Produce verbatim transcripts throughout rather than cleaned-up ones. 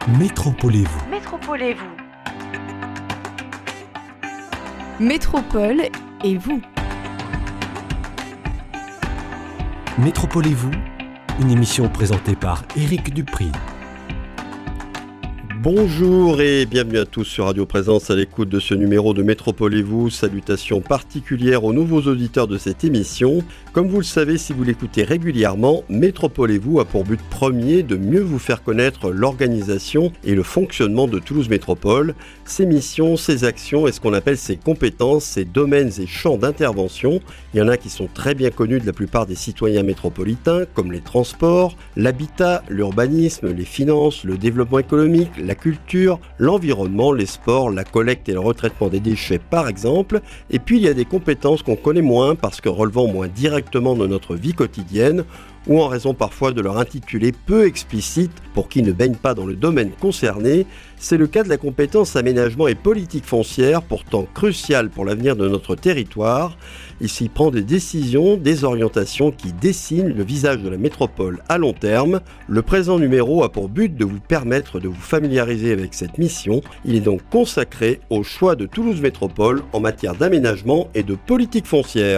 Métropolez-vous. Métropolez-vous. Métropole et vous. Métropolez-vous, une émission présentée par Éric Dupri. Bonjour et bienvenue à tous sur Radio Présence à l'écoute de ce numéro de Métropolez-vous. Salutations particulières aux nouveaux auditeurs de cette émission. Comme vous le savez, si vous l'écoutez régulièrement, Métropolez-vous a pour but premier de mieux vous faire connaître l'organisation et le fonctionnement de Toulouse Métropole, ses missions, ses actions et ce qu'on appelle ses compétences, ses domaines et champs d'intervention. Il y en a qui sont très bien connus de la plupart des citoyens métropolitains, comme les transports, l'habitat, l'urbanisme, les finances, le développement économique, la culture, l'environnement, les sports, la collecte et le retraitement des déchets par exemple. Et puis il y a des compétences qu'on connaît moins parce que relevant moins directement de notre vie quotidienne ou en raison parfois de leur intitulé peu explicite pour qui ne baigne pas dans le domaine concerné. C'est le cas de la compétence aménagement et politique foncière, pourtant cruciale pour l'avenir de notre territoire. Ici prend des décisions, des orientations qui dessinent le visage de la métropole à long terme. Le présent numéro a pour but de vous permettre de vous familiariser avec cette mission. Il est donc consacré au choix de Toulouse Métropole en matière d'aménagement et de politique foncière.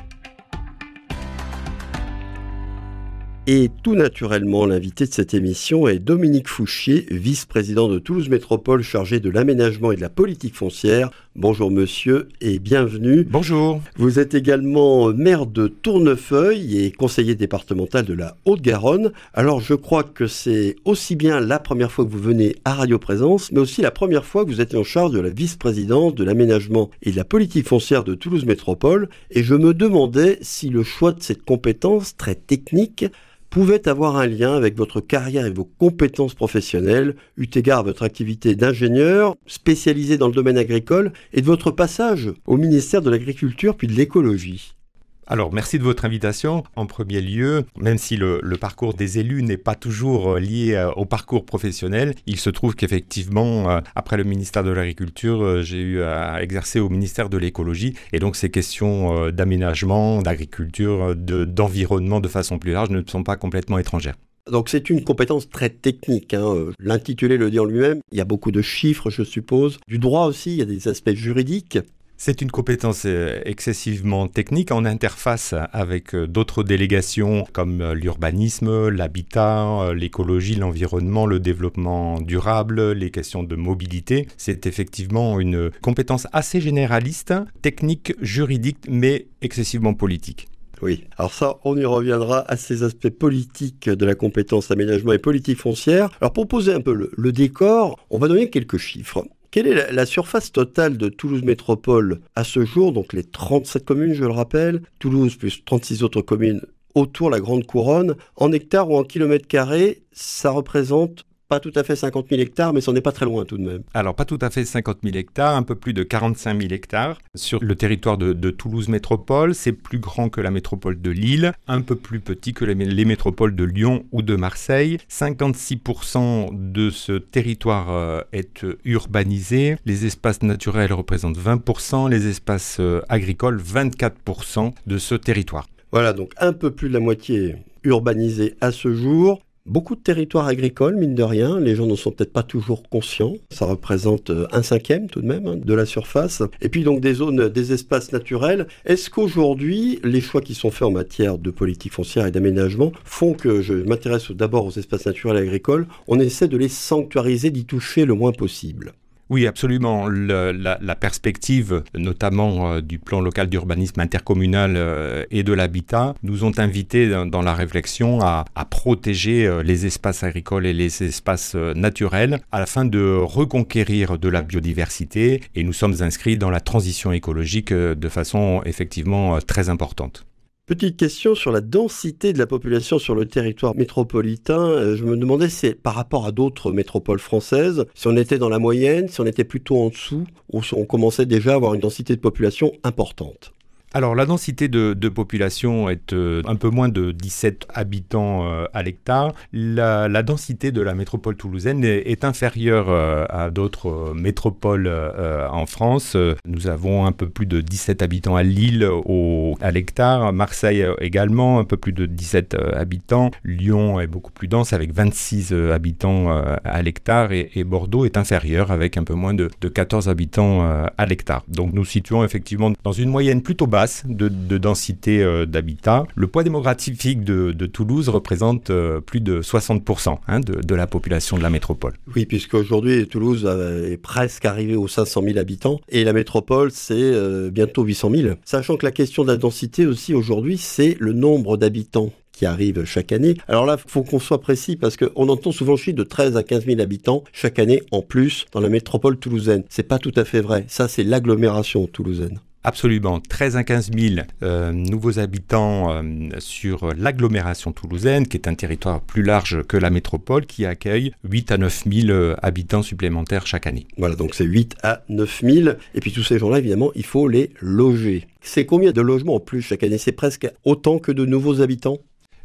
Et tout naturellement, l'invité de cette émission est Dominique Fouchier, vice-président de Toulouse Métropole chargé de l'aménagement et de la politique foncière. Bonjour monsieur et bienvenue. Bonjour. Vous êtes également maire de Tournefeuille et conseiller départemental de la Haute-Garonne. Alors je crois que c'est aussi bien la première fois que vous venez à Radio Présence, mais aussi la première fois que vous êtes en charge de la vice-présidence de l'aménagement et de la politique foncière de Toulouse Métropole. Et je me demandais si le choix de cette compétence très technique pouvait avoir un lien avec votre carrière et vos compétences professionnelles, eu égard à votre activité d'ingénieur, spécialisé dans le domaine agricole, et de votre passage au ministère de l'Agriculture puis de l'Écologie. Alors, merci de votre invitation. En premier lieu, même si le, le parcours des élus n'est pas toujours lié euh, au parcours professionnel, il se trouve qu'effectivement, euh, après le ministère de l'Agriculture, euh, j'ai eu à exercer au ministère de l'Écologie. Et donc, ces questions euh, d'aménagement, d'agriculture, de, d'environnement de façon plus large ne sont pas complètement étrangères. Donc c'est une compétence très technique, hein. L'intitulé le dit en lui-même. Il y a beaucoup de chiffres, je suppose. Du droit aussi, il y a des aspects juridiques. C'est une compétence excessivement technique en interface avec d'autres délégations comme l'urbanisme, l'habitat, l'écologie, l'environnement, le développement durable, les questions de mobilité. C'est effectivement une compétence assez généraliste, technique, juridique, mais excessivement politique. Oui, alors ça, on y reviendra à ces aspects politiques de la compétence aménagement et politique foncière. Alors pour poser un peu le, le décor, on va donner quelques chiffres. Quelle est la, la surface totale de Toulouse Métropole à ce jour? Donc les trente-sept communes, je le rappelle, Toulouse plus trente-six autres communes autour de la Grande Couronne. En hectares ou en kilomètres carrés, ça représente pas tout à fait cinquante mille hectares, mais ça n'est pas très loin tout de même. Alors, pas tout à fait cinquante mille hectares, un peu plus de quarante-cinq mille hectares. Sur le territoire de, de Toulouse Métropole, c'est plus grand que la métropole de Lille, un peu plus petit que les, les métropoles de Lyon ou de Marseille. cinquante-six pour cent de ce territoire euh, est urbanisé. Les espaces naturels représentent vingt pour cent, les espaces euh, agricoles, vingt-quatre pour cent de ce territoire. Voilà, donc un peu plus de la moitié urbanisé à ce jour. Beaucoup de territoires agricoles, mine de rien, les gens ne sont peut-être pas toujours conscients. Ça représente un cinquième tout de même hein, de la surface. Et puis donc des zones, des espaces naturels. Est-ce qu'aujourd'hui, les choix qui sont faits en matière de politique foncière et d'aménagement font que, je m'intéresse d'abord aux espaces naturels et agricoles, on essaie de les sanctuariser, d'y toucher le moins possible? Oui, absolument. Le, la, la perspective, notamment euh, du plan local d'urbanisme intercommunal euh, et de l'habitat, nous ont invités dans, dans la réflexion à, à protéger euh, les espaces agricoles et les espaces euh, naturels afin de reconquérir de la biodiversité. Et nous sommes inscrits dans la transition écologique euh, de façon effectivement euh, très importante. Petite question sur la densité de la population sur le territoire métropolitain. Je me demandais si par rapport à d'autres métropoles françaises, si on était dans la moyenne, si on était plutôt en dessous, ou si on commençait déjà à avoir une densité de population importante. Alors, la densité de, de population est euh, un peu moins de dix-sept habitants euh, à l'hectare. La, la densité de la métropole toulousaine est, est inférieure euh, à d'autres euh, métropoles euh, en France. Nous avons un peu plus de dix-sept habitants à Lille au, à l'hectare. Marseille également, un peu plus de dix-sept euh, habitants. Lyon est beaucoup plus dense avec vingt-six euh, habitants euh, à l'hectare. Et, et Bordeaux est inférieur avec un peu moins de, de quatorze habitants euh, à l'hectare. Donc, nous situons effectivement dans une moyenne plutôt basse De, de densité euh, d'habitat. Le poids démographique de, de Toulouse représente euh, plus de soixante pour cent hein, de, de la population de la métropole. Oui, puisqu'aujourd'hui, Toulouse euh, est presque arrivé aux cinq cent mille habitants et la métropole, c'est euh, bientôt huit cent mille. Sachant que la question de la densité aussi aujourd'hui, c'est le nombre d'habitants qui arrivent chaque année. Alors là, il faut qu'on soit précis parce qu'on entend souvent le chiffre de treize à quinze mille habitants chaque année en plus dans la métropole toulousaine. C'est pas tout à fait vrai. Ça, c'est l'agglomération toulousaine. Absolument, treize à quinze mille euh, nouveaux habitants euh, sur l'agglomération toulousaine, qui est un territoire plus large que la métropole, qui accueille huit à neuf mille euh, habitants supplémentaires chaque année. Voilà, donc c'est huit à neuf mille. Et puis tous ces gens-là, évidemment, il faut les loger. C'est combien de logements en plus chaque année? C'est presque autant que de nouveaux habitants?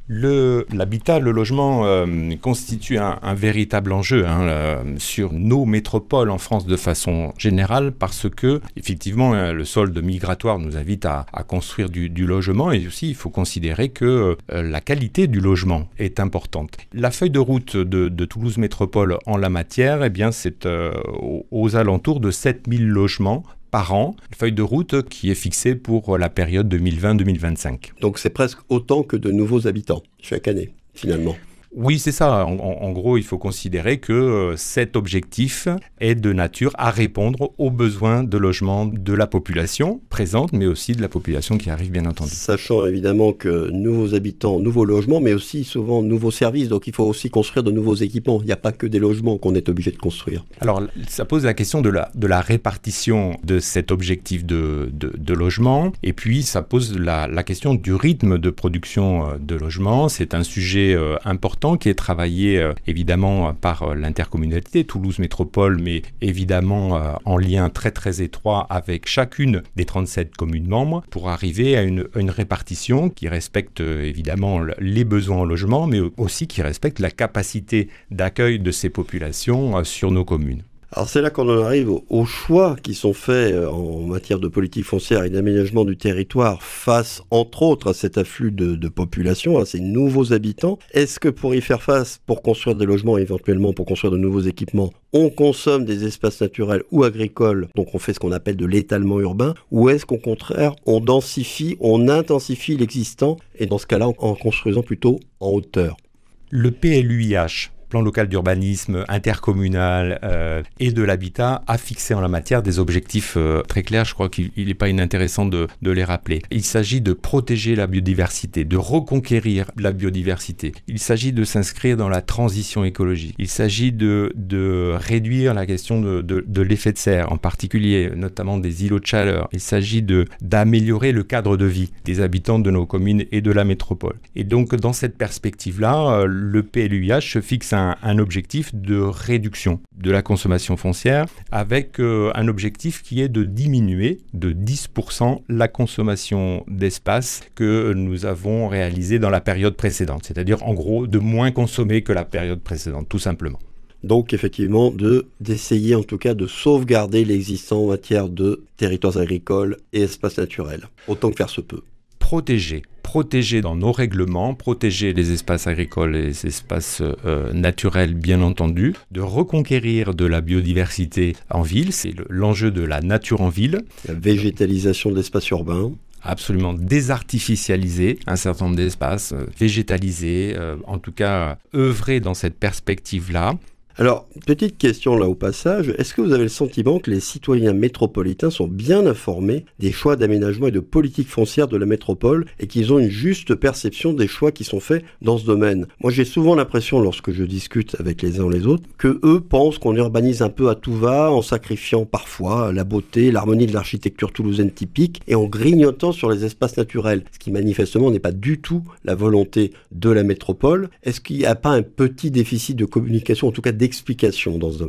Le, l'habitat, le logement euh, constitue un, un véritable enjeu hein, euh, sur nos métropoles en France de façon générale parce que, effectivement, euh, le solde migratoire nous invite à, à construire du, du logement et aussi il faut considérer que euh, la qualité du logement est importante. La feuille de route de, de Toulouse Métropole en la matière, eh bien, c'est euh, aux, aux alentours de sept mille logements par an, une feuille de route qui est fixée pour la période deux mille vingt à deux mille vingt-cinq. Donc c'est presque autant que de nouveaux habitants chaque année, finalement. Oui, c'est ça. En, en, en gros, il faut considérer que euh, cet objectif est de nature à répondre aux besoins de logement de la population présente, mais aussi de la population qui arrive, bien entendu. Sachant évidemment que nouveaux habitants, nouveaux logements, mais aussi souvent nouveaux services. Donc il faut aussi construire de nouveaux équipements. Il n'y a pas que des logements qu'on est obligé de construire. Alors, ça pose la question de la, de la répartition de cet objectif de, de, de logement. Et puis, ça pose la, la question du rythme de production de logement. C'est un sujet euh, important qui est travaillé euh, évidemment par euh, l'intercommunalité Toulouse Métropole, mais évidemment euh, en lien très très étroit avec chacune des trente-sept communes membres pour arriver à une, une répartition qui respecte euh, évidemment les besoins en logement, mais aussi qui respecte la capacité d'accueil de ces populations euh, sur nos communes. Alors c'est là qu'on en arrive aux choix qui sont faits en matière de politique foncière et d'aménagement du territoire face, entre autres, à cet afflux de, de population, à ces nouveaux habitants. Est-ce que pour y faire face, pour construire des logements, éventuellement pour construire de nouveaux équipements, on consomme des espaces naturels ou agricoles, donc on fait ce qu'on appelle de l'étalement urbain, ou est-ce qu'au contraire, on densifie, on intensifie l'existant, et dans ce cas-là, en construisant plutôt en hauteur? Le P L U I H, plan local d'urbanisme intercommunal euh, et de l'habitat, a fixé en la matière des objectifs euh, très clairs. Je crois qu'il n'est pas inintéressant de, de les rappeler. Il s'agit de protéger la biodiversité, de reconquérir la biodiversité. Il s'agit de s'inscrire dans la transition écologique. Il s'agit de, de réduire la question de, de, de l'effet de serre, en particulier notamment des îlots de chaleur. Il s'agit de, d'améliorer le cadre de vie des habitants de nos communes et de la métropole. Et donc, dans cette perspective-là, le P L U I H se fixe un Un, un objectif de réduction de la consommation foncière avec euh, un objectif qui est de diminuer de dix pour cent la consommation d'espace que nous avons réalisée dans la période précédente, c'est-à-dire en gros de moins consommer que la période précédente, tout simplement. Donc effectivement, de, d'essayer en tout cas de sauvegarder l'existant en matière de territoires agricoles et espaces naturels, autant que faire se peut. Protéger. Protéger dans nos règlements, protéger les espaces agricoles et les espaces euh, naturels, bien entendu, de reconquérir de la biodiversité en ville, c'est le, l'enjeu de la nature en ville. La végétalisation de l'espace urbain. Absolument désartificialiser un certain nombre d'espaces, euh, végétaliser, euh, en tout cas œuvrer dans cette perspective-là. Alors, petite question là au passage, est-ce que vous avez le sentiment que les citoyens métropolitains sont bien informés des choix d'aménagement et de politique foncière de la métropole et qu'ils ont une juste perception des choix qui sont faits dans ce domaine? Moi, j'ai souvent l'impression, lorsque je discute avec les uns ou les autres, que eux pensent qu'on urbanise un peu à tout va en sacrifiant parfois la beauté, l'harmonie de l'architecture toulousaine typique et en grignotant sur les espaces naturels, ce qui manifestement n'est pas du tout la volonté de la métropole. Est-ce qu'il n'y a pas un petit déficit de communication, en tout cas d'explication dans ce domaine?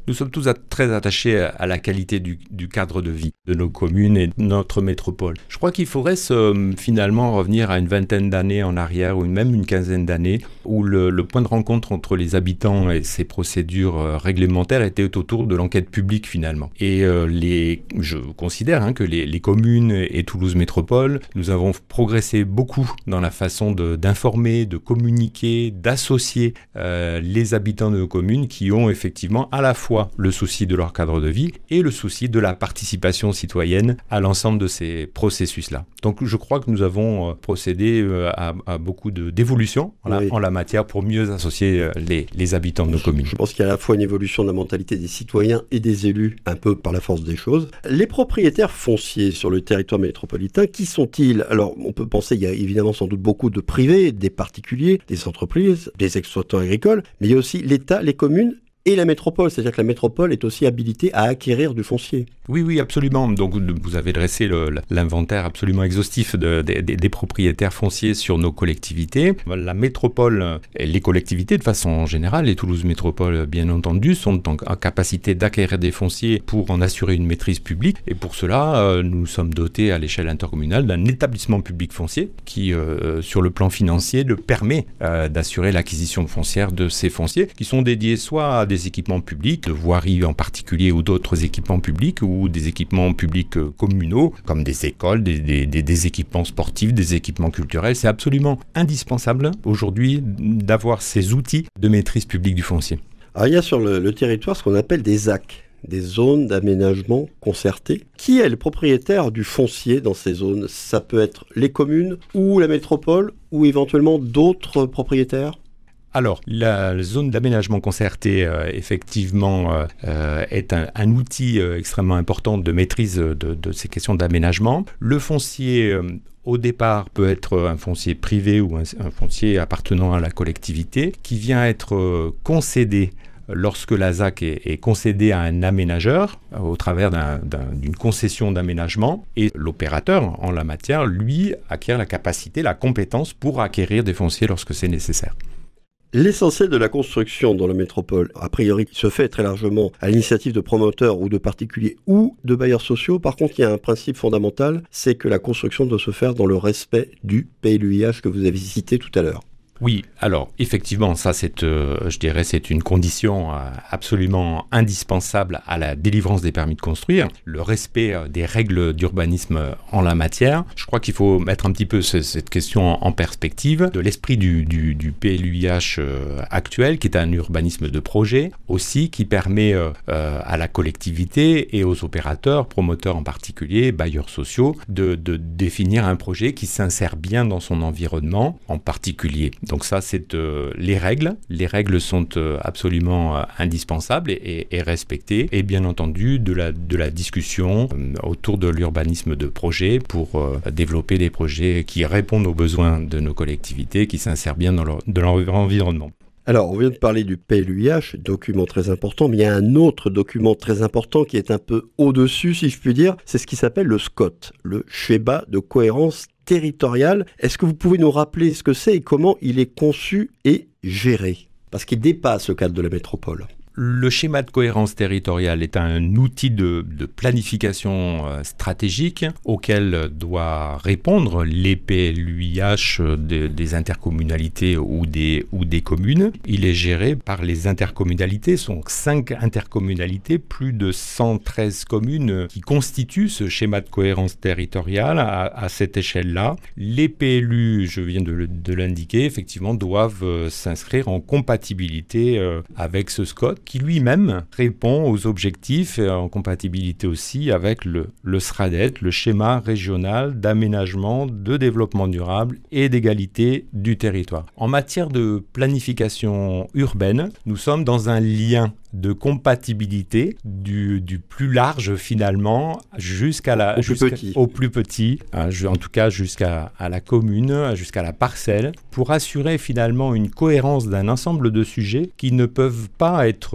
Nous sommes tous à, très attachés à, à la qualité du, du cadre de vie de nos communes et de notre métropole. Je crois qu'il faudrait se, finalement revenir à une vingtaine d'années en arrière ou même une quinzaine d'années où le, le point de rencontre entre les habitants et ces procédures euh, réglementaires était autour de l'enquête publique finalement. Et euh, les, je considère hein, que les, les communes et Toulouse Métropole, nous avons progressé beaucoup dans la façon de, d'informer, de communiquer, d'associer euh, les habitants de nos communes qui ont effectivement à la fois le souci de leur cadre de vie et le souci de la participation citoyenne à l'ensemble de ces processus-là. Donc je crois que nous avons procédé à, à beaucoup de, d'évolutions en, oui. la, en la matière pour mieux associer les, les habitants de nos communes. Je pense qu'il y a à la fois une évolution de la mentalité des citoyens et des élus, un peu par la force des choses. Les propriétaires fonciers sur le territoire métropolitain, qui sont-ils ? Alors on peut penser, il y a évidemment sans doute beaucoup de privés, des particuliers, des entreprises, des exploitants agricoles, mais il y a aussi l'État, les communes et la métropole, c'est-à-dire que la métropole est aussi habilitée à acquérir du foncier. Oui, oui, absolument. Donc, vous avez dressé le, l'inventaire absolument exhaustif de, de, de, des propriétaires fonciers sur nos collectivités. La métropole et les collectivités, de façon générale, et Toulouse Métropole, bien entendu, sont en, en capacité d'acquérir des fonciers pour en assurer une maîtrise publique. Et pour cela, euh, nous sommes dotés à l'échelle intercommunale d'un établissement public foncier qui, euh, sur le plan financier, le permet euh, d'assurer l'acquisition foncière de ces fonciers qui sont dédiés soit à des équipements publics, de voirie en particulier ou d'autres équipements publics ou des équipements publics communaux comme des écoles, des, des, des, des équipements sportifs, des équipements culturels. C'est absolument indispensable aujourd'hui d'avoir ces outils de maîtrise publique du foncier. Alors, il y a sur le, le territoire ce qu'on appelle des A C, des zones d'aménagement concerté. Qui est le propriétaire du foncier dans ces zones ? Ça peut être les communes ou la métropole ou éventuellement d'autres propriétaires ? Alors, la zone d'aménagement concerté, euh, effectivement, euh, est un, un outil euh, extrêmement important de maîtrise de, de ces questions d'aménagement. Le foncier, euh, au départ, peut être un foncier privé ou un, un foncier appartenant à la collectivité qui vient être euh, concédé lorsque la Z A C est, est concédée à un aménageur euh, au travers d'un, d'un, d'une concession d'aménagement, et l'opérateur en la matière, lui, acquiert la capacité, la compétence pour acquérir des fonciers lorsque c'est nécessaire. L'essentiel de la construction dans la métropole, a priori, se fait très largement à l'initiative de promoteurs ou de particuliers ou de bailleurs sociaux. Par contre, il y a un principe fondamental, c'est que la construction doit se faire dans le respect du P L U I H que vous avez cité tout à l'heure. Oui, alors effectivement, ça c'est, euh, je dirais, c'est une condition euh, absolument indispensable à la délivrance des permis de construire, le respect euh, des règles d'urbanisme en la matière. Je crois qu'il faut mettre un petit peu ce, cette question en, en perspective de l'esprit du, du, du P L U I H euh, actuel, qui est un urbanisme de projet, aussi qui permet euh, euh, à la collectivité et aux opérateurs, promoteurs en particulier, bailleurs sociaux, de, de définir un projet qui s'insère bien dans son environnement en particulier. Donc ça, c'est euh, les règles. Les règles sont euh, absolument euh, indispensables et, et, et respectées. Et bien entendu, de la, de la discussion euh, autour de l'urbanisme de projet pour euh, développer des projets qui répondent aux besoins de nos collectivités, qui s'insèrent bien dans leur, dans leur environnement. Alors, on vient de parler du P L U I H, document très important, mais il y a un autre document très important qui est un peu au-dessus, si je puis dire. C'est ce qui s'appelle le S C O T, le schéma de cohérence territoriale. Est-ce que vous pouvez nous rappeler ce que c'est et comment il est conçu et géré ? Parce qu'il dépasse le cadre de la métropole. Le schéma de cohérence territoriale est un outil de, de planification euh, stratégique auquel doit répondre les P L U I H de, des intercommunalités ou des, ou des communes. Il est géré par les intercommunalités, ce sont cinq intercommunalités, plus de cent treize communes qui constituent ce schéma de cohérence territoriale à, à cette échelle-là. Les P L U, je viens de, de l'indiquer, effectivement, doivent euh, s'inscrire en compatibilité euh, avec ce S C O T, qui lui-même répond aux objectifs et en compatibilité aussi avec le, le S R A D E T, le schéma régional d'aménagement, de développement durable et d'égalité du territoire. En matière de planification urbaine, nous sommes dans un lien de compatibilité du, du plus large finalement jusqu'à la, au, jusqu'à, plus petit. au plus petit, hein, en tout cas jusqu'à à la commune, jusqu'à la parcelle, pour assurer finalement une cohérence d'un ensemble de sujets qui ne peuvent pas être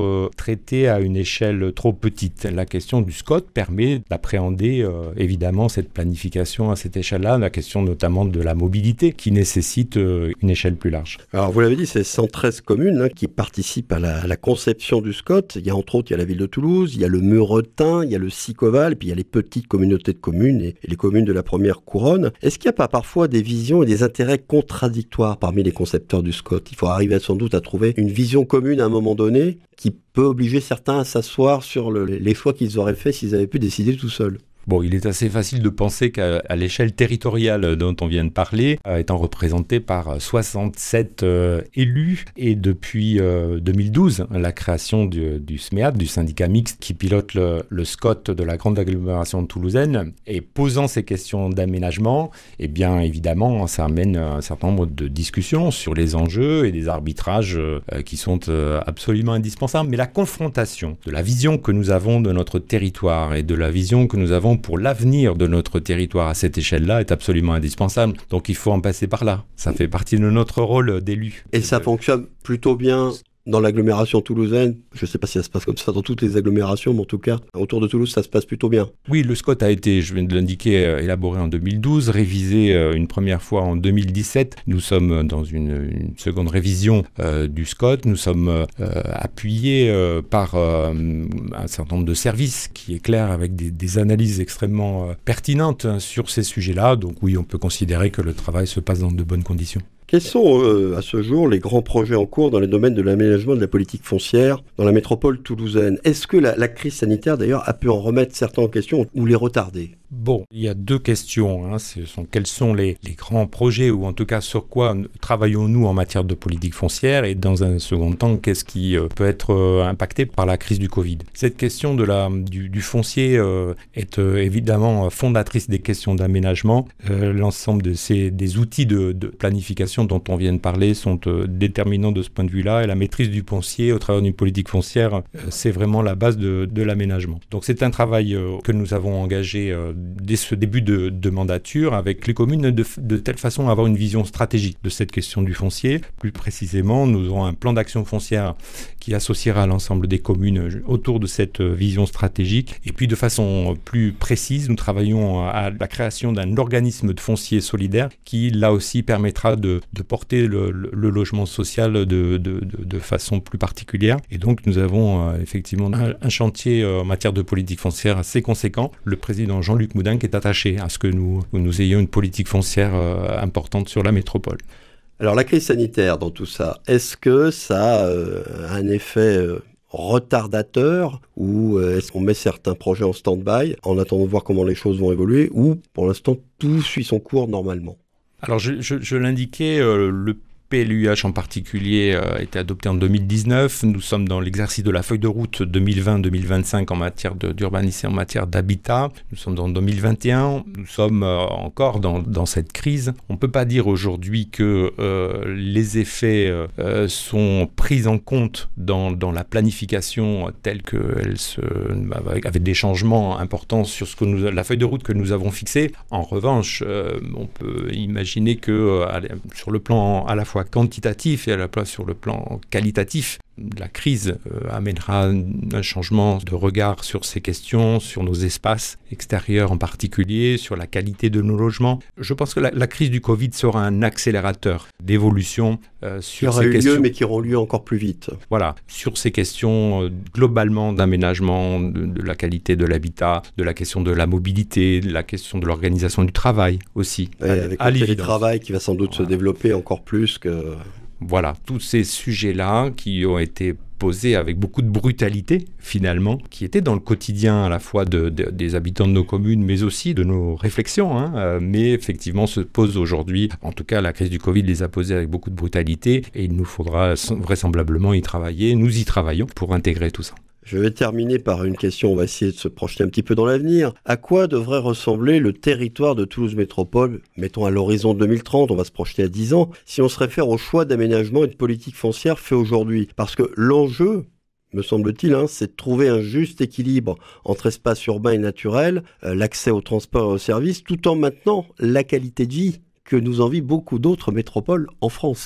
être traitée à une échelle trop petite. La question du S C O T permet d'appréhender euh, évidemment cette planification à cette échelle-là, la question notamment de la mobilité qui nécessite euh, une échelle plus large. Alors vous l'avez dit, c'est cent treize communes hein, qui participent à la, à la conception du S C O T. Il y a entre autres il y a la ville de Toulouse, il y a le Meurethin, il y a le Sicoval, et puis il y a les petites communautés de communes et, et les communes de la première couronne. Est-ce qu'il n'y a pas parfois des visions et des intérêts contradictoires parmi les concepteurs du S C O T ? Il faut arriver sans doute à trouver une vision commune à un moment donné qui peut obliger certains à s'asseoir sur le, les choix qu'ils auraient faits s'ils avaient pu décider tout seuls. Bon, il est assez facile de penser qu'à à l'échelle territoriale dont on vient de parler, euh, étant représentée par soixante-sept euh, élus, et depuis euh, deux mille douze, la création du, du S M E A T, du syndicat mixte qui pilote le, le S C O T de la grande agglomération toulousaine, et posant ces questions d'aménagement, eh bien évidemment, ça amène un certain nombre de discussions sur les enjeux et des arbitrages euh, qui sont euh, absolument indispensables. Mais la confrontation de la vision que nous avons de notre territoire et de la vision que nous avons pour l'avenir de notre territoire à cette échelle-là est absolument indispensable. Donc il faut en passer par là. Ça fait partie de notre rôle d'élu. Et ça fonctionne plutôt bien dans l'agglomération toulousaine. Je ne sais pas si ça se passe comme ça dans toutes les agglomérations, mais en tout cas, autour de Toulouse, ça se passe plutôt bien. Oui, le S C O T a été, je viens de l'indiquer, élaboré en deux mille douze, révisé une première fois en deux mille dix-sept. Nous sommes dans une, une seconde révision euh, du S C O T. Nous sommes euh, appuyés euh, par euh, un certain nombre de services qui éclairent avec des, des analyses extrêmement euh, pertinentes sur ces sujets-là. Donc oui, on peut considérer que le travail se passe dans de bonnes conditions. Quels sont, euh, à ce jour, les grands projets en cours dans les domaines de l'aménagement de la politique foncière dans la métropole toulousaine ? Est-ce que la, la crise sanitaire, d'ailleurs, a pu en remettre certains en question ou les retarder ? Bon, il y a deux questions. Hein. Ce sont, quels sont les, les grands projets, ou en tout cas sur quoi travaillons-nous en matière de politique foncière, et dans un second temps, qu'est-ce qui euh, peut être euh, impacté par la crise du Covid ? Cette question de la, du, du foncier euh, est euh, évidemment fondatrice des questions d'aménagement. Euh, l'ensemble de ces, des outils de, de planification dont on vient de parler sont euh, déterminants de ce point de vue-là, et la maîtrise du foncier au travers d'une politique foncière, euh, c'est vraiment la base de, de l'aménagement. Donc c'est un travail euh, que nous avons engagé euh, dès ce début de, de mandature avec les communes de, de telle façon à avoir une vision stratégique de cette question du foncier. Plus précisément, nous aurons un plan d'action foncière qui associera l'ensemble des communes autour de cette vision stratégique. Et puis de façon plus précise, nous travaillons à la création d'un organisme de foncier solidaire qui là aussi permettra de, de porter le, le, le logement social de, de, de, de façon plus particulière. Et donc nous avons euh, effectivement un, un chantier euh, en matière de politique foncière assez conséquent. Le président Jean-Luc Moudin qui est attaché à ce que nous, nous ayons une politique foncière euh, importante sur la métropole. Alors la crise sanitaire dans tout ça, est-ce que ça a euh, un effet euh, retardateur, ou euh, est-ce qu'on met certains projets en stand-by en attendant de voir comment les choses vont évoluer, ou pour l'instant tout suit son cours normalement ? Alors je, je, je l'indiquais, euh, le P L U H en particulier a été adopté en deux mille dix-neuf. Nous sommes dans l'exercice de la feuille de route deux mille vingt deux mille vingt-cinq en matière de, d'urbanisme et en matière d'habitat. Nous sommes dans deux mille vingt et un. Nous sommes euh, encore dans, dans cette crise. On ne peut pas dire aujourd'hui que euh, les effets euh, sont pris en compte dans, dans la planification telle qu'elle se, avec des changements importants sur ce que nous, la feuille de route que nous avons fixée. En revanche, euh, on peut imaginer que euh, sur le plan à la fois quantitatif et à la fois sur le plan qualitatif, la crise euh, amènera un changement de regard sur ces questions, sur nos espaces extérieurs en particulier, sur la qualité de nos logements. Je pense que la, la crise du Covid sera un accélérateur d'évolution euh, sur ces questions. Qui aura eu lieu, mais qui auront lieu encore plus vite. Voilà, sur ces questions euh, globalement d'aménagement, de, de la qualité de l'habitat, de la question de la mobilité, de la question de l'organisation du travail aussi. Et à, avec à le télétravail qui va sans doute voilà. se développer encore plus que... Voilà, tous ces sujets-là qui ont été posés avec beaucoup de brutalité, finalement, qui étaient dans le quotidien à la fois de, de, des habitants de nos communes, mais aussi de nos réflexions, hein, euh, mais effectivement se posent aujourd'hui. En tout cas, la crise du Covid les a posés avec beaucoup de brutalité, et il nous faudra vraisemblablement y travailler. Nous y travaillons pour intégrer tout ça. Je vais terminer par une question, on va essayer de se projeter un petit peu dans l'avenir. À quoi devrait ressembler le territoire de Toulouse Métropole, mettons à l'horizon deux mille trente, on va se projeter à dix ans, si on se réfère au choix d'aménagement et de politique foncière fait aujourd'hui ? Parce que l'enjeu, me semble-t-il, hein, c'est de trouver un juste équilibre entre espace urbain et naturel, euh, l'accès aux transports et aux services, tout en maintenant la qualité de vie que nous envient beaucoup d'autres métropoles en France.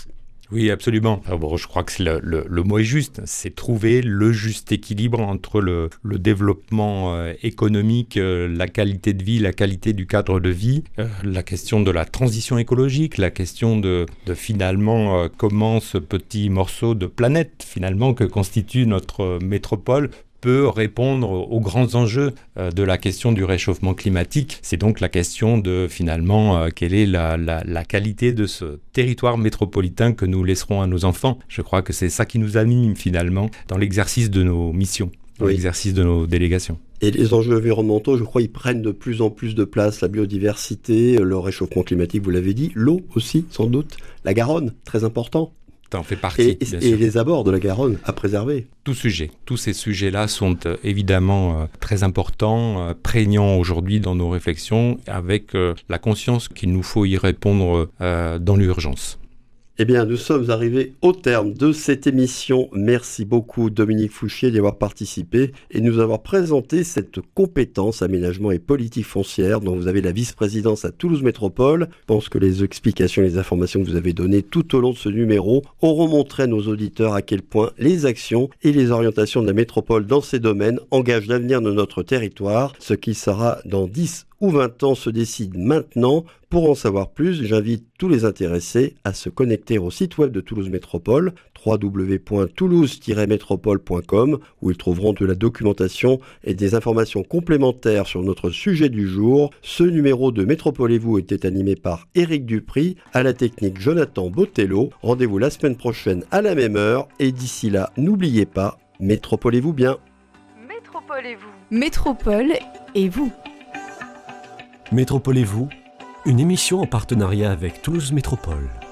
Oui, absolument. Alors bon, je crois que c'est le, le, le mot est juste. C'est trouver le juste équilibre entre le, le développement euh, économique, euh, la qualité de vie, la qualité du cadre de vie, euh, la question de la transition écologique, la question de, de finalement euh, comment ce petit morceau de planète finalement que constitue notre euh, métropole peut répondre aux grands enjeux euh, de la question du réchauffement climatique. C'est donc la question de, finalement, euh, quelle est la, la, la qualité de ce territoire métropolitain que nous laisserons à nos enfants. Je crois que c'est ça qui nous anime, finalement, dans l'exercice de nos missions, dans oui. l'exercice de nos délégations. Et les enjeux environnementaux, je crois, ils prennent de plus en plus de place. La biodiversité, le réchauffement climatique, vous l'avez dit, l'eau aussi, sans doute, la Garonne, très important. Ça en fait partie, et, bien et sûr. les abords de la Garonne à préserver. Tout sujet, tous ces sujets-là sont euh, évidemment euh, très importants, euh, prégnants aujourd'hui dans nos réflexions, avec euh, la conscience qu'il nous faut y répondre euh, dans l'urgence. Eh bien, nous sommes arrivés au terme de cette émission. Merci beaucoup Dominique Fouchier d'y avoir participé et de nous avoir présenté cette compétence aménagement et politique foncière dont vous avez la vice-présidence à Toulouse Métropole. Je pense que les explications et les informations que vous avez données tout au long de ce numéro auront montré à nos auditeurs à quel point les actions et les orientations de la métropole dans ces domaines engagent l'avenir de notre territoire. Ce qui sera dans dix ou vingt ans se décide maintenant. Pour en savoir plus, j'invite tous les intéressés à se connecter au site web de Toulouse Métropole, w w w point toulouse tiret métropole point com, où ils trouveront de la documentation et des informations complémentaires sur notre sujet du jour. Ce numéro de Métropolez-vous était animé par Éric Dupris, à la technique Jonathan Botello. Rendez-vous la semaine prochaine à la même heure, et d'ici là, n'oubliez pas, métropolez-vous bien. Métropolez-vous. Métropole et vous. Métropolez-vous, une émission en partenariat avec Toulouse Métropole.